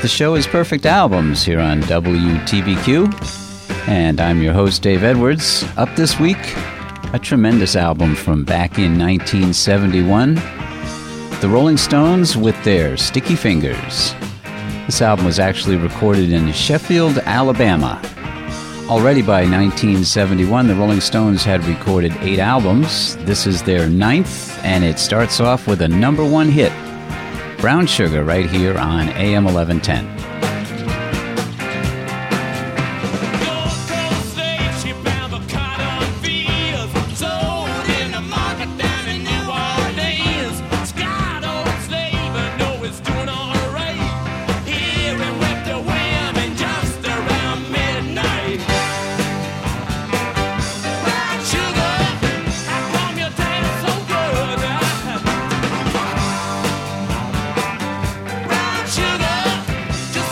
The show is Perfect Albums here on WTBQ, and I'm your host, Dave Edwards. Up this week, a tremendous album from back in 1971, The Rolling Stones with their Sticky Fingers. This album was actually recorded in Sheffield, Alabama. Already by 1971, the Rolling Stones had recorded 8 albums. This is their 9th, and it starts off with a number 1 hit, Brown Sugar, right here on AM 1110. Just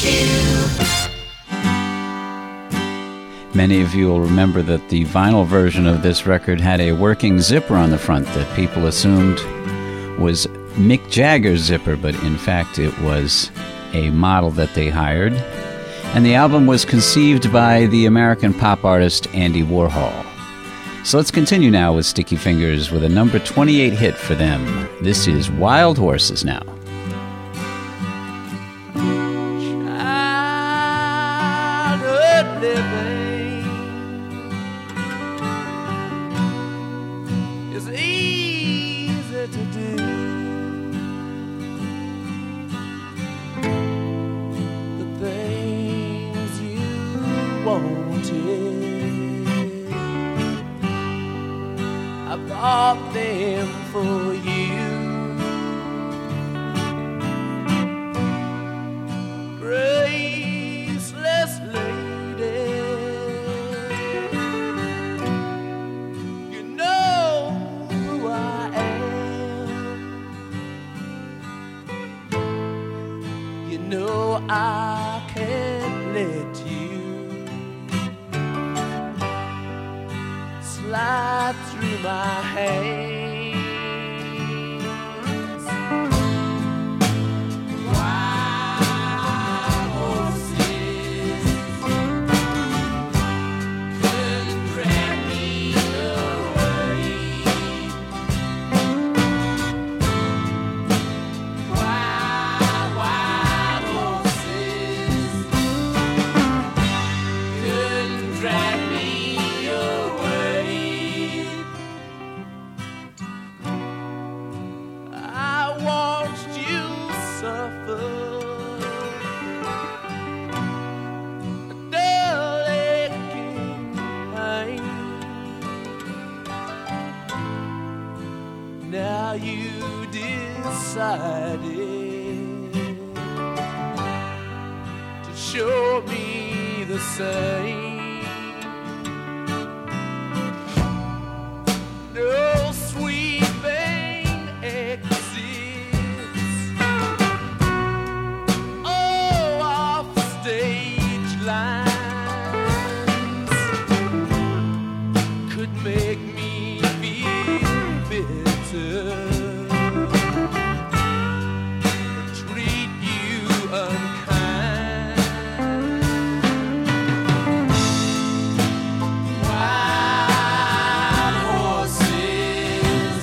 Many of you will remember that the vinyl version of this record had a working zipper on the front that people assumed was Mick Jagger's zipper, but in fact it was a model that they hired. And the album was conceived by the American pop artist Andy Warhol. So let's continue now with Sticky Fingers with a number 28 hit for them. This is Wild Horses now. Childhood living is easy to do. The things you wanted, I bought them for you. Graceless lady, you know who I am. You know I can't let you slide through my hands. Wild horses couldn't drag me away. Wild horses couldn't drag me away. I watched you suffer a dull aching pain. Now you decided to show me the same. No sweeping exits, oh, off stage lines could make me feel bitter, or treat you unkind. Wild horses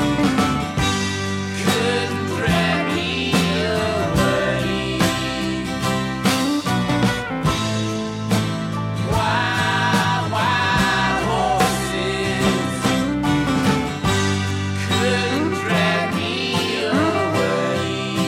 couldn't drag me away. Wild horses couldn't drag me away.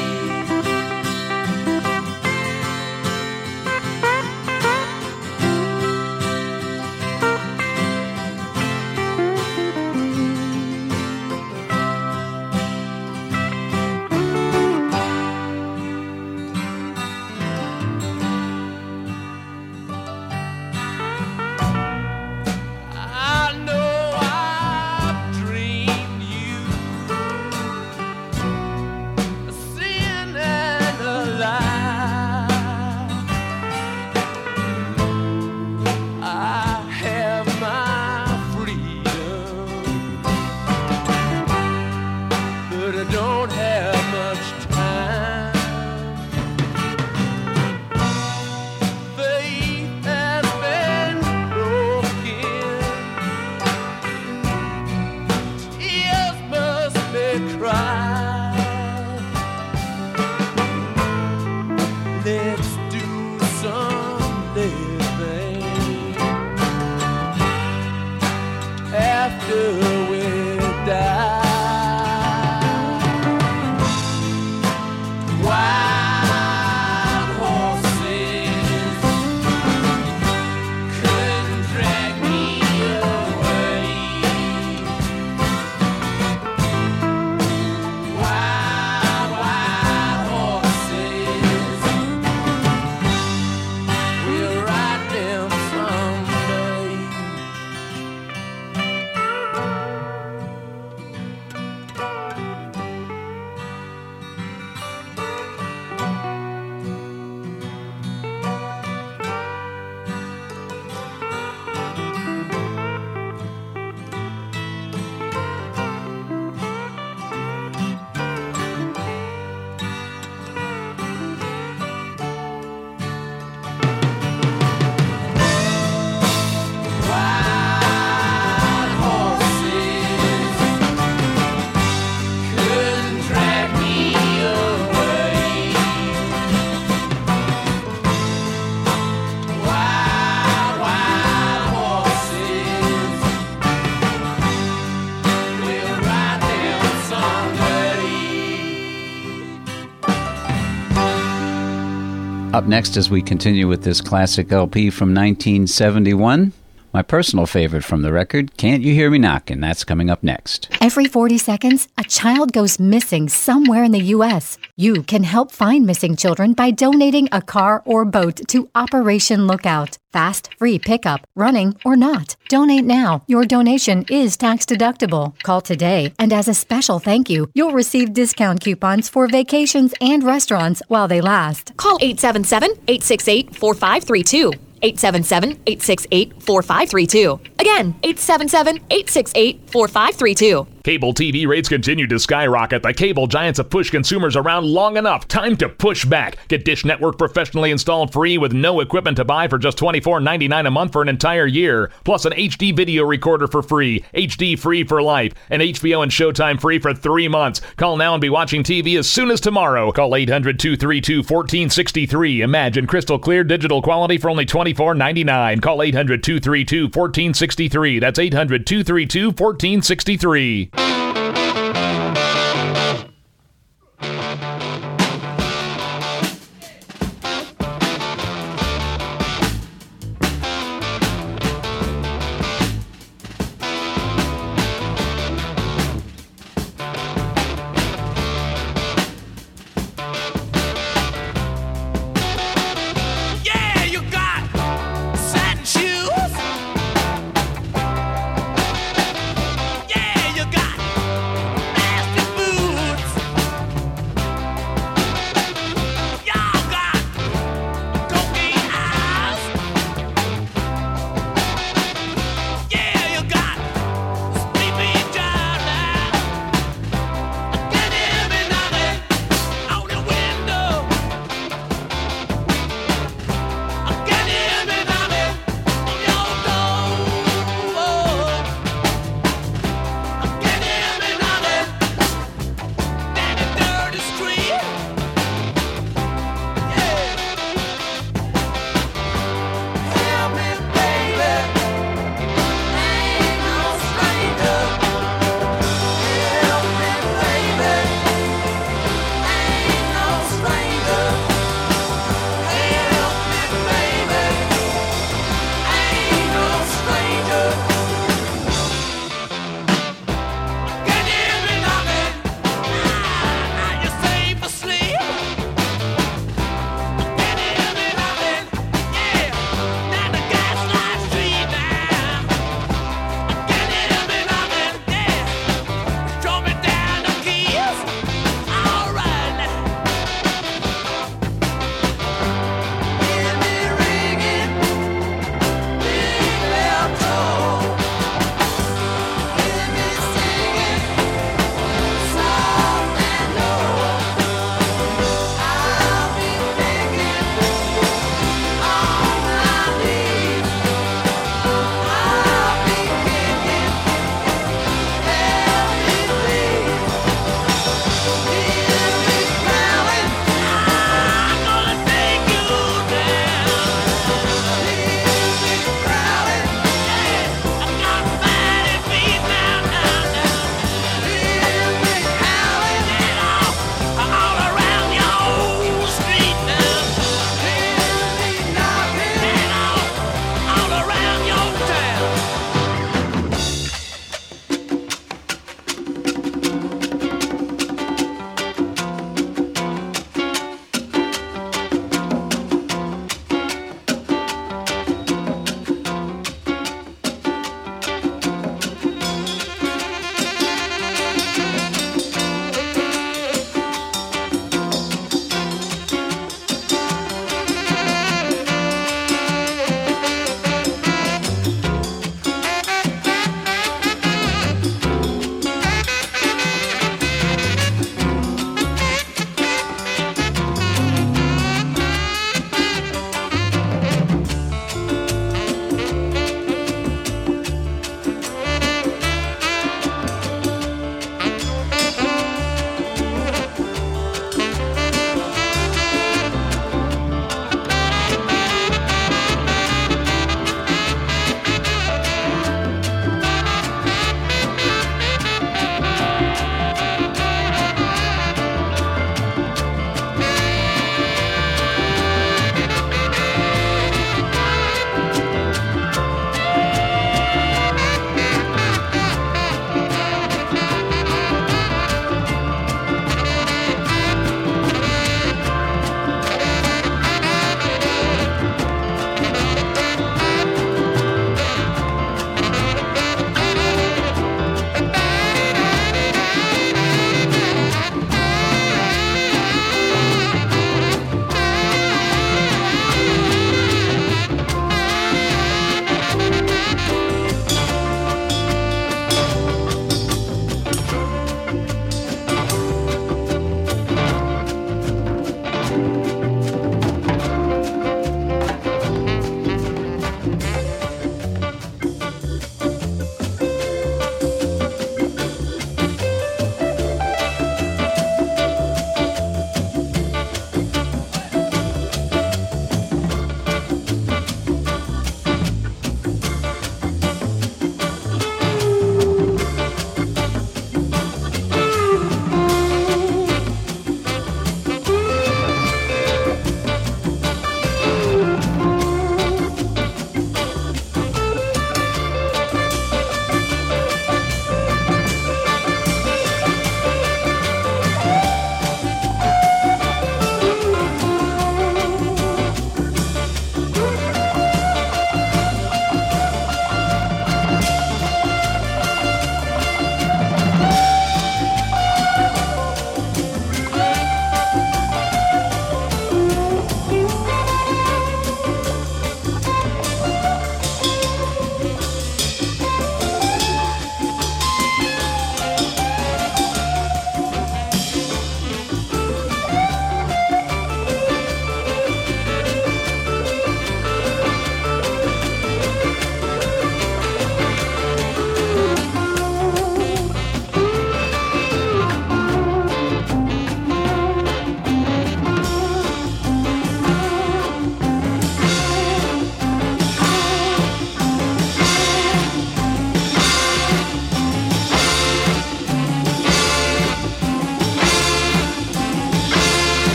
I know I've dreamed you a sin and a lie. I have my freedom, but I don't have much time. Faith has been broken, tears must be cried. Let's do some living after we die. Up next, as we continue with this classic LP from 1971, my personal favorite from the record, Can't You Hear Me Knockin'? That's coming up next. Every 40 seconds, a child goes missing somewhere in the U.S. You can help find missing children by donating a car or boat to Operation Lookout. Fast, free pickup, running or not. Donate now. Your donation is tax deductible. Call today, and as a special thank you, you'll receive discount coupons for vacations and restaurants while they last. Call 877-868-4532. 877-868-4532. Again, 877-868-4532. Cable TV rates continue to skyrocket. The cable giants have pushed consumers around long enough. Time to push back. Get Dish Network professionally installed free with no equipment to buy for just $24.99 a month for an entire year. Plus an HD video recorder for free. HD free for life. And HBO and Showtime free for 3 months. Call now and be watching TV as soon as tomorrow. Call 800-232-1463. Imagine crystal clear digital quality for only $24.99. Call 800-232-1463. That's 800-232-1463. Yeah, you got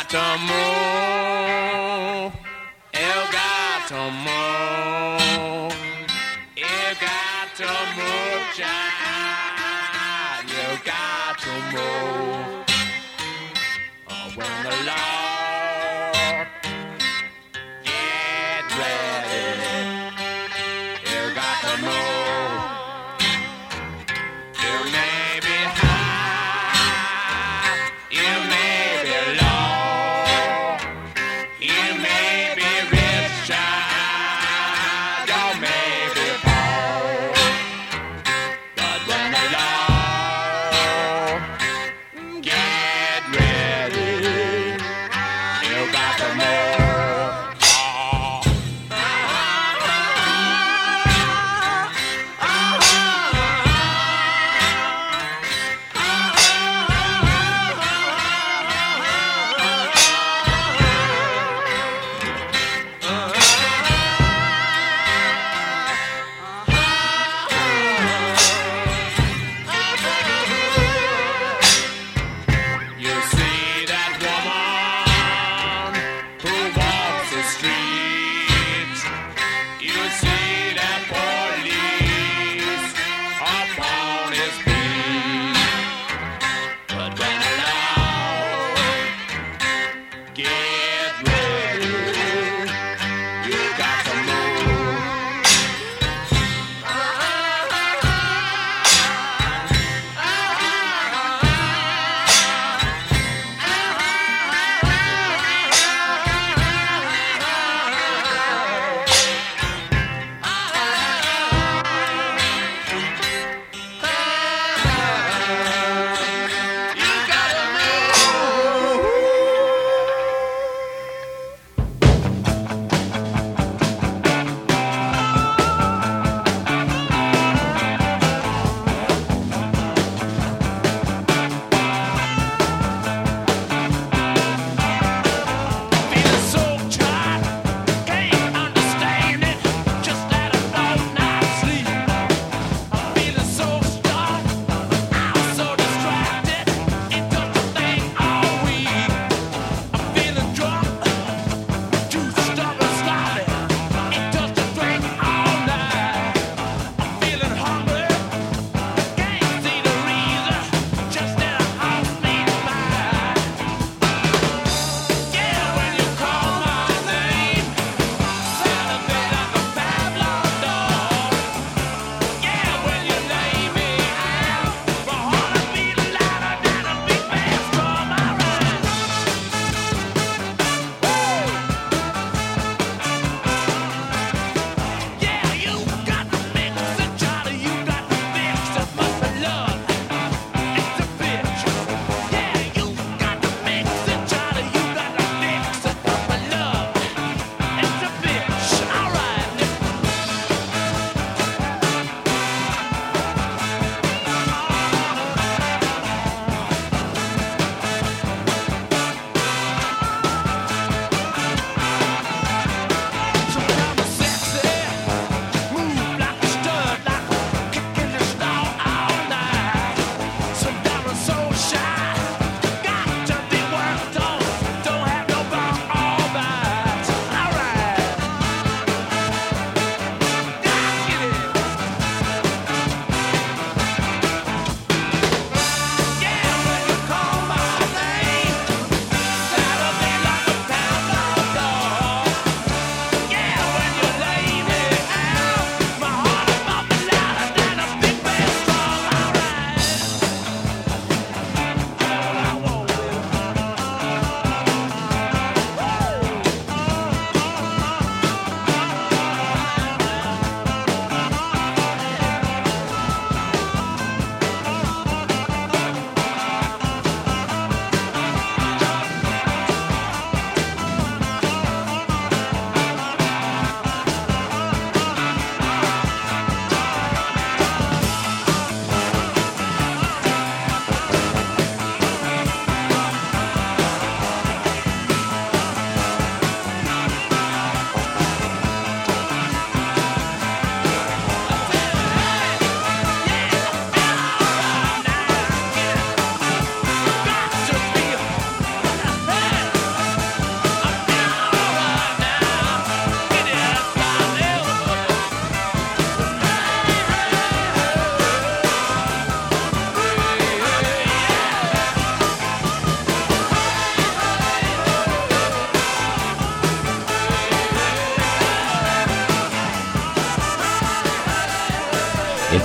got to move. You got to move. You got to move, child. You got to move. When the Lord get ready, you got to move. You may be high, you may be low, you may be rich, child, you may be poor. But when the Lord get ready,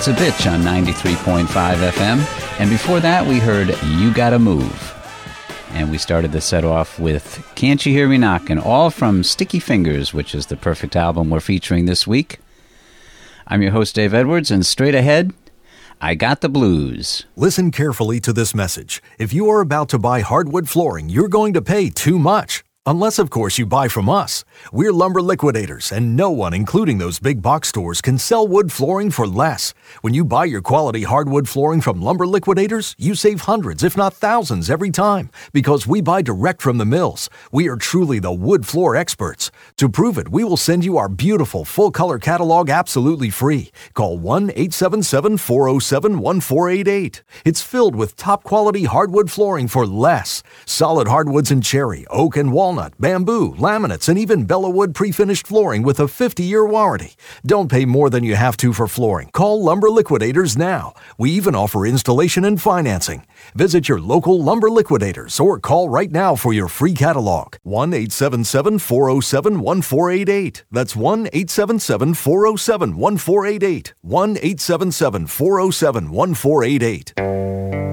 It's a Bitch on 93.5 FM. And before that, we heard You Gotta Move. And we started the set off with Can't You Hear Me Knockin', all from Sticky Fingers, which is the perfect album we're featuring this week. I'm your host, Dave Edwards, and straight ahead, I Got the Blues. Listen carefully to this message. If you are about to buy hardwood flooring, you're going to pay too much. Unless, of course, you buy from us. We're Lumber Liquidators, and no one, including those big box stores, can sell wood flooring for less. When you buy your quality hardwood flooring from Lumber Liquidators, you save hundreds, if not thousands, every time, because we buy direct from the mills. We are truly the wood floor experts. To prove it, we will send you our beautiful full-color catalog absolutely free. Call 1-877-407-1488. It's filled with top-quality hardwood flooring for less. Solid hardwoods in cherry, oak, and walnut, bamboo, laminates, and even Bellawood pre-finished flooring with a 50-year warranty. Don't pay more than you have to for flooring. Call Lumber Liquidators now. We even offer installation and financing. Visit your local Lumber Liquidators or call right now for your free catalog. 1-877-407-1488. That's 1-877-407-1488. 1-877-407-1488.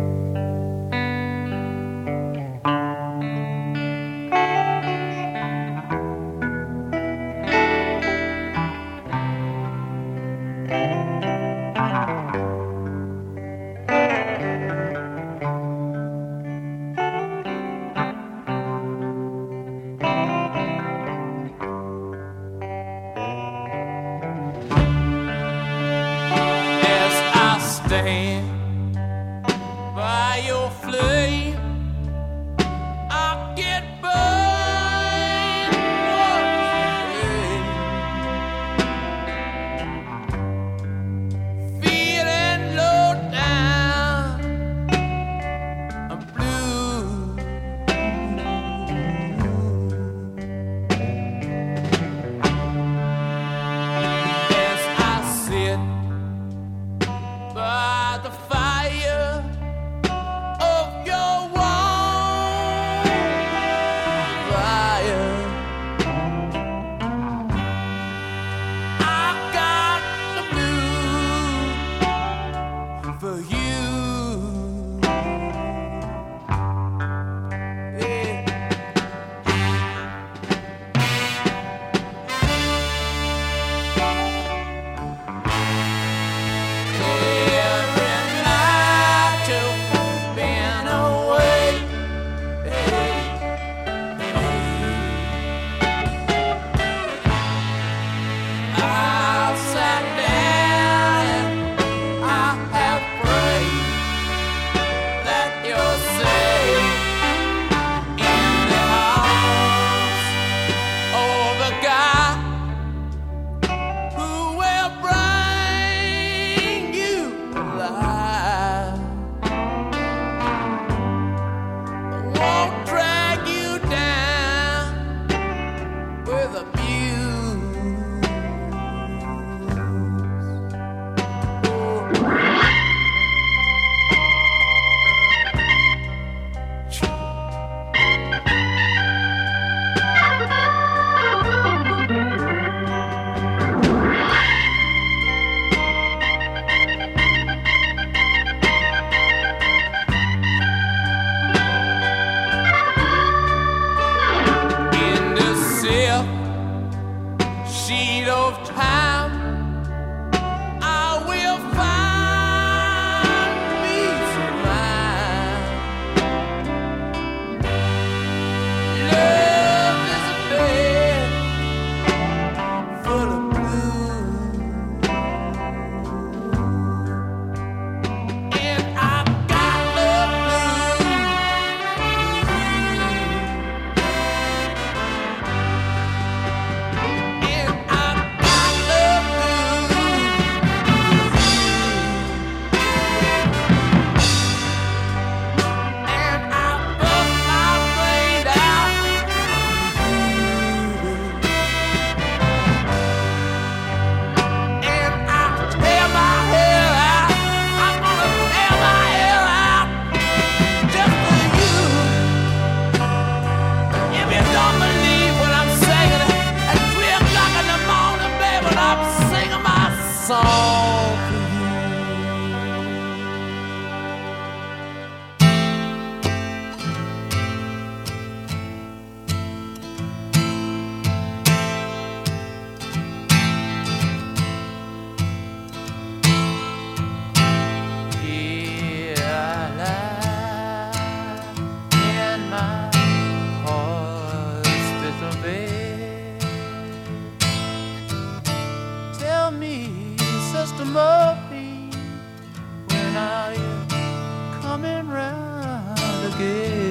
scared.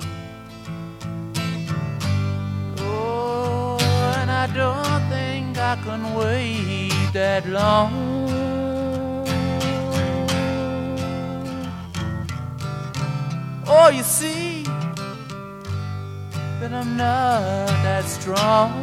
Oh, and I don't think I can wait that long. Oh, you see that I'm not that strong.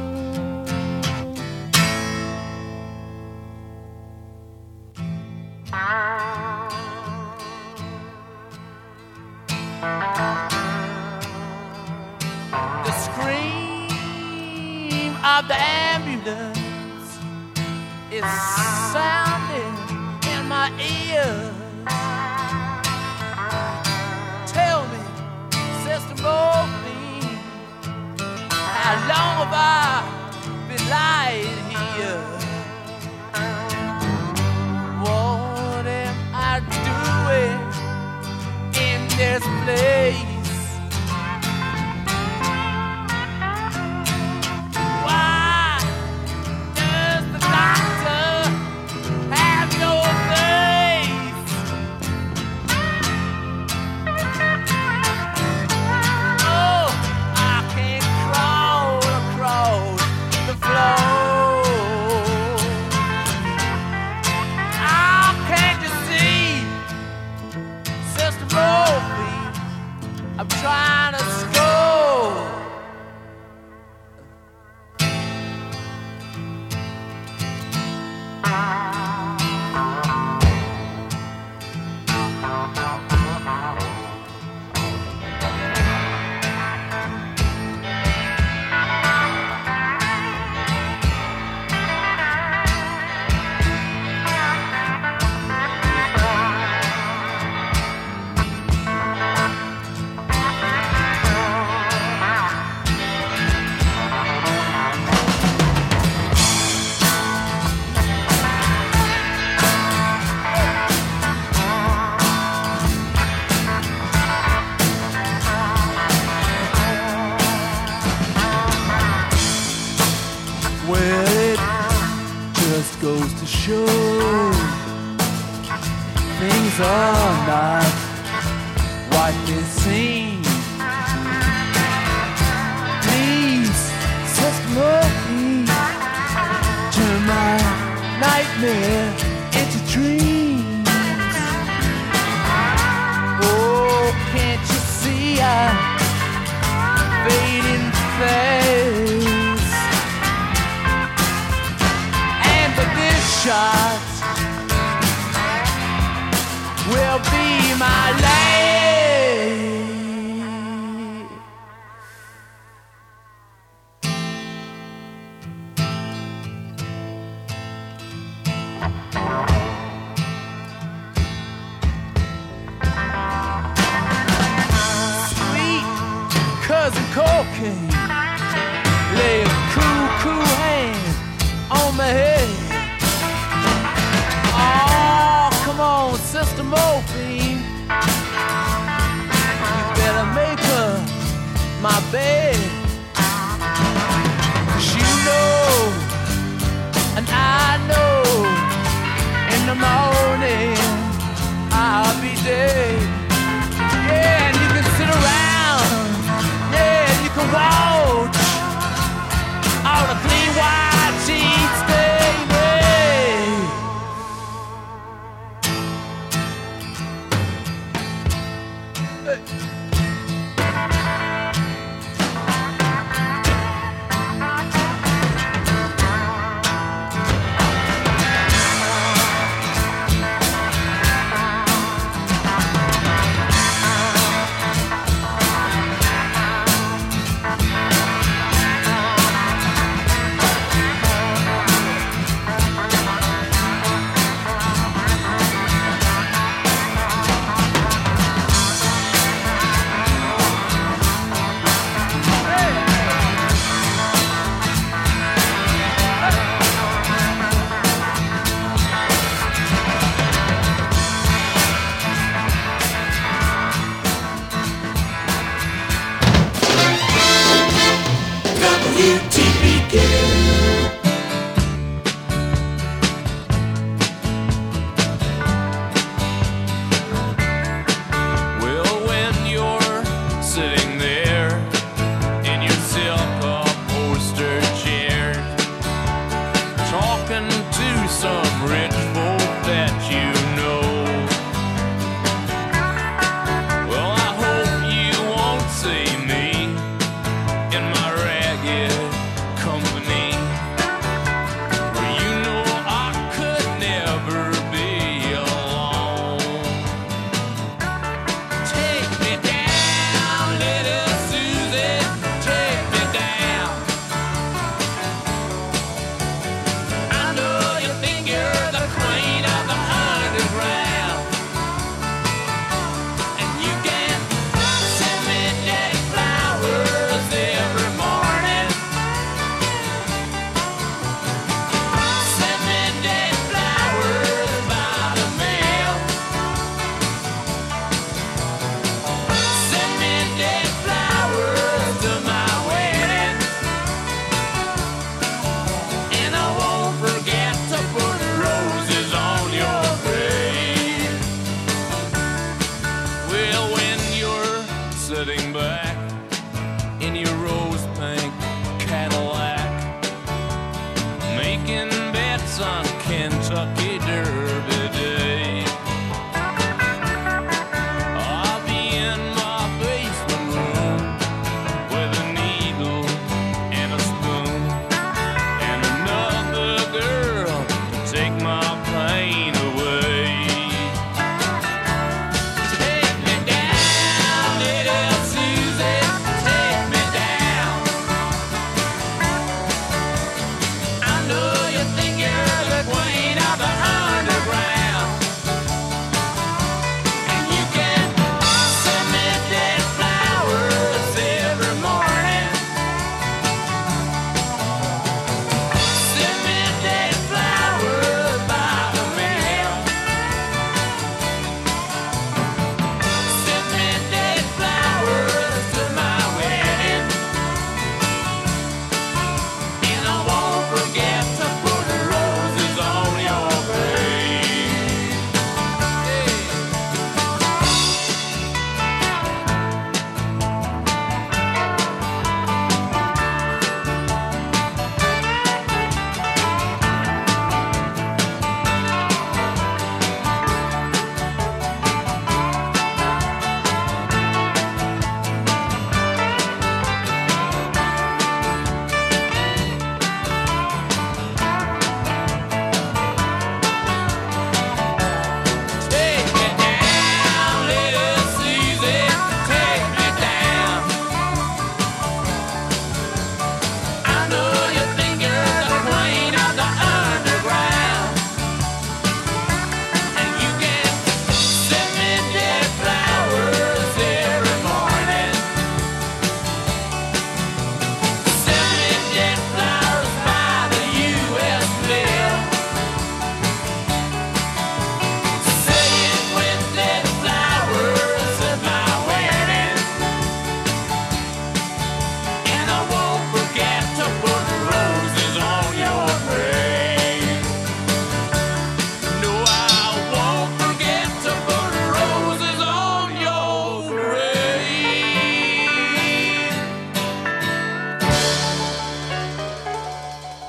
The scream of the ambulance is sounding in my ears. Tell me, Sister Morphine, how long have I been lying here? What am I doing in this place? Why does the doctor have your face? Oh, I can't crawl across the floor. Oh, can't you see, Sister Morphine, I'm trying to score. Well, it just goes to show things are not what they seem. Please, Sister Morphine, turn my nightmare into dreams. Oh, can't you see I'm fading fast? Shot will be my last. Sweet cousin cocaine, lay a cool hand on my head. Oh, come on, Sister Morphine, you better make her my bed. 'Cause you know, and I know, in the morning I'll be dead. Yeah, and you can sit around, yeah, and you can watch all the clean white sheets, baby.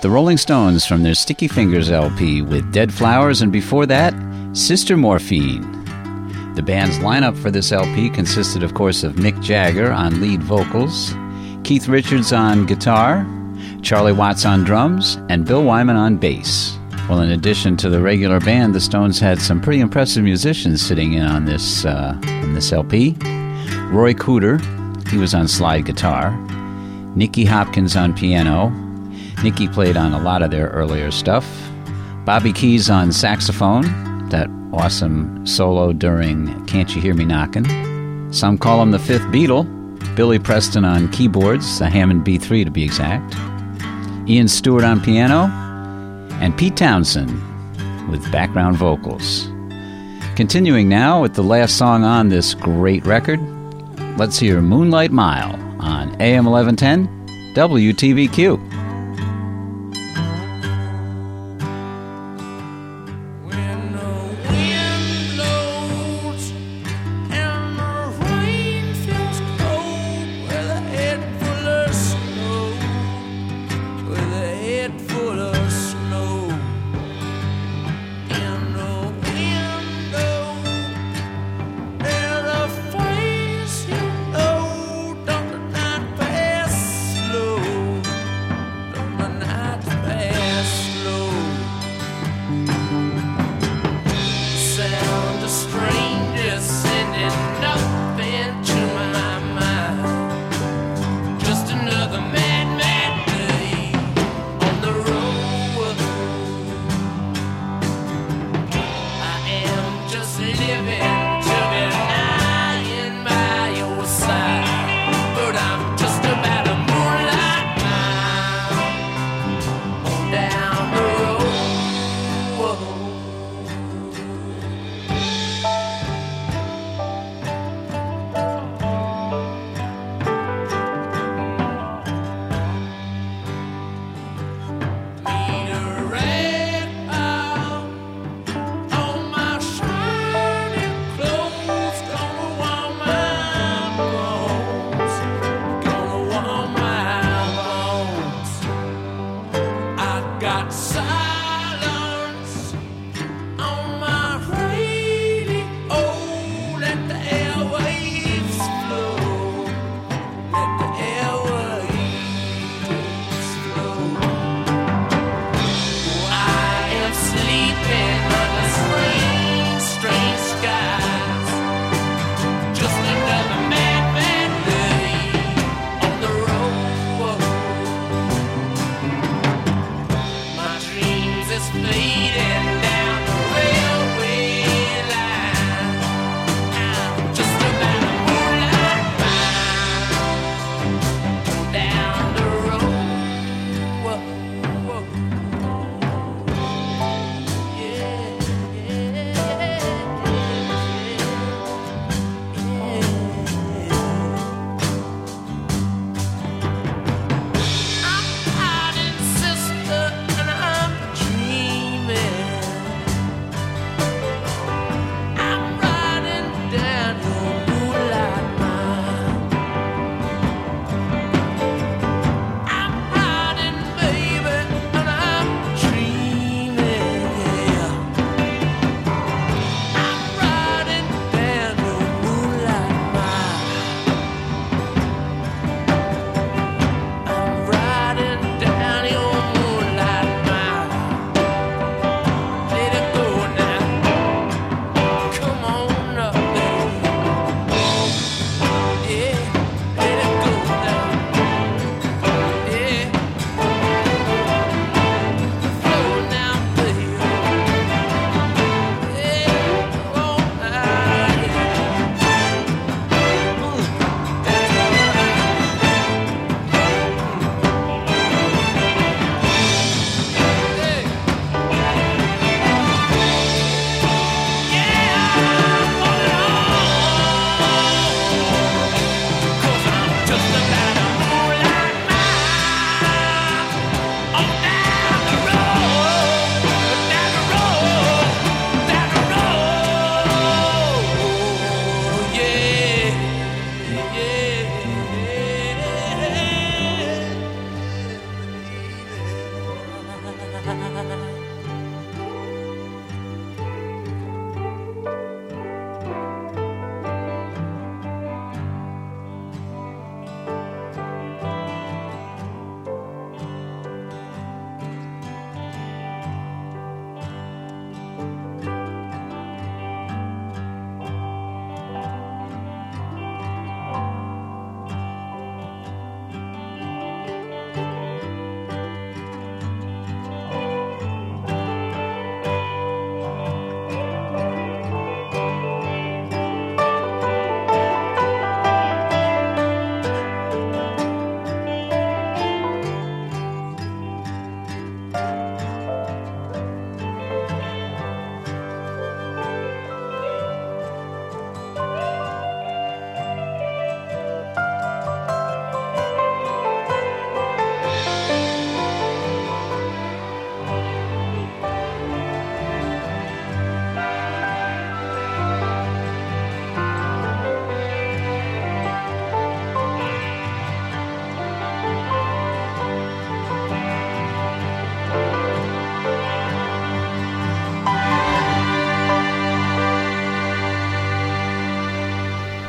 The Rolling Stones from their Sticky Fingers LP with Dead Flowers, and before that, Sister Morphine. The band's lineup for this LP consisted, of course, of Mick Jagger on lead vocals, Keith Richards on guitar, Charlie Watts on drums, and Bill Wyman on bass. Well, in addition to the regular band, the Stones had some pretty impressive musicians sitting in on this LP. Roy Cooder, he was on slide guitar. Nicky Hopkins on piano. Nicky played on a lot of their earlier stuff. Bobby Keys on saxophone, that awesome solo during Can't You Hear Me Knockin'. Some call him the fifth Beatle. Billy Preston on keyboards, the Hammond B3 to be exact. Ian Stewart on piano. And Pete Townsend with background vocals. Continuing now with the last song on this great record, let's hear Moonlight Mile on AM 1110 WTVQ.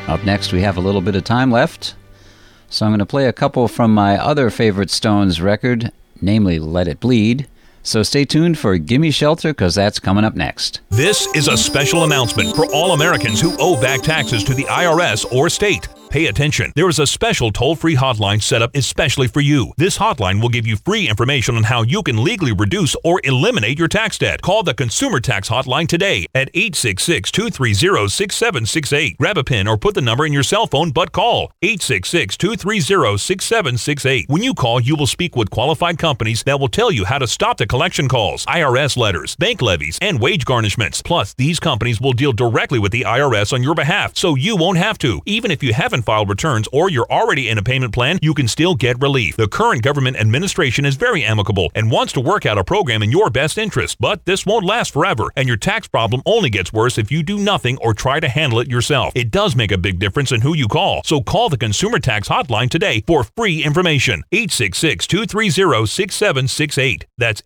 Up next, we have a little bit of time left, so I'm going to play a couple from my other favorite Stones record, namely Let It Bleed. So stay tuned for Gimme Shelter, because that's coming up next. This is a special announcement for all Americans who owe back taxes to the IRS or state. Pay attention. There is a special toll-free hotline set up especially for you. This hotline will give you free information on how you can legally reduce or eliminate your tax debt. Call the Consumer Tax Hotline today at 866-230-6768. Grab a pen or put the number in your cell phone, but call 866-230-6768. When you call, you will speak with qualified companies that will tell you how to stop the collection calls, IRS letters, bank levies, and wage garnishments. Plus, these companies will deal directly with the IRS on your behalf, so you won't have to. Even if you haven't filed returns or you're already in a payment plan, you can still get relief. The current government administration is very amicable and wants to work out a program in your best interest, but this won't last forever, and your tax problem only gets worse if you do nothing or try to handle it yourself. It does make a big difference in who you call, so call the Consumer Tax Hotline today for free information. 866-230-6768. That's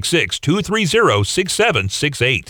866-230-6768.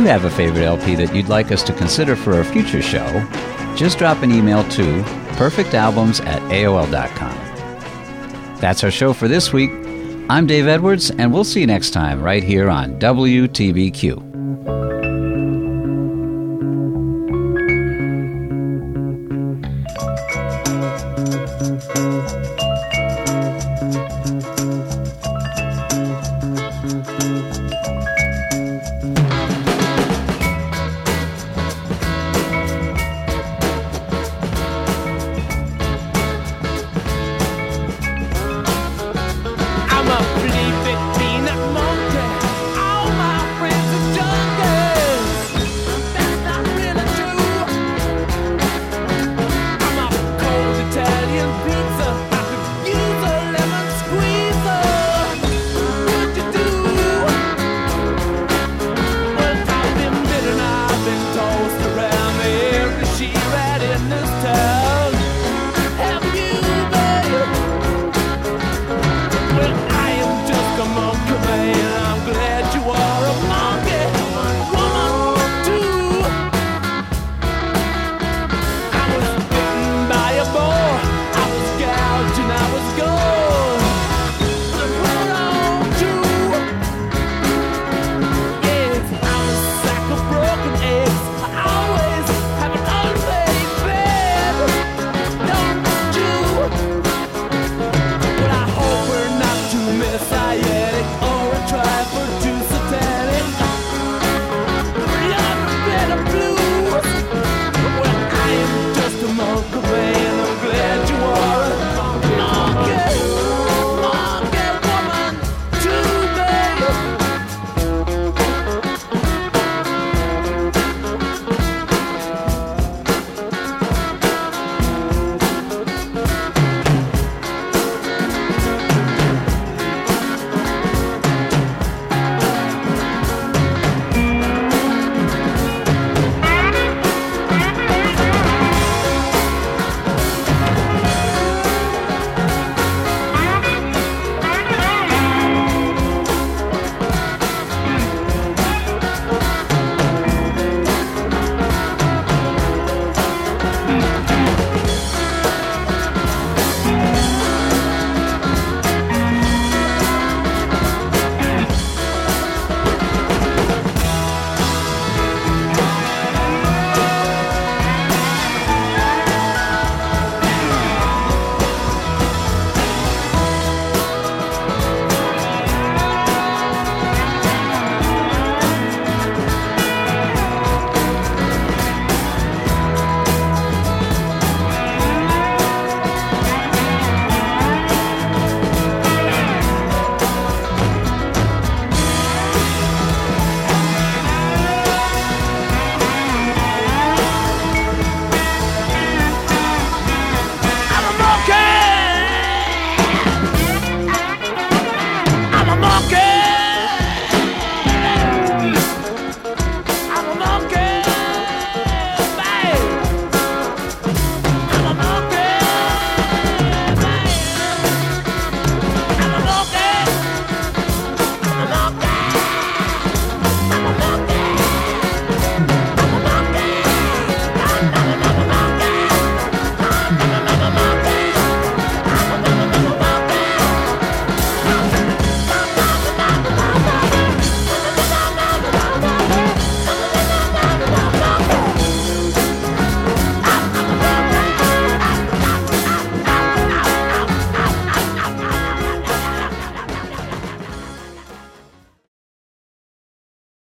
have a favorite LP that you'd like us to consider for a future show, just drop an email to perfectalbums@aol.com. That's our show for this week. I'm Dave Edwards, and we'll see you next time right here on WTBQ. She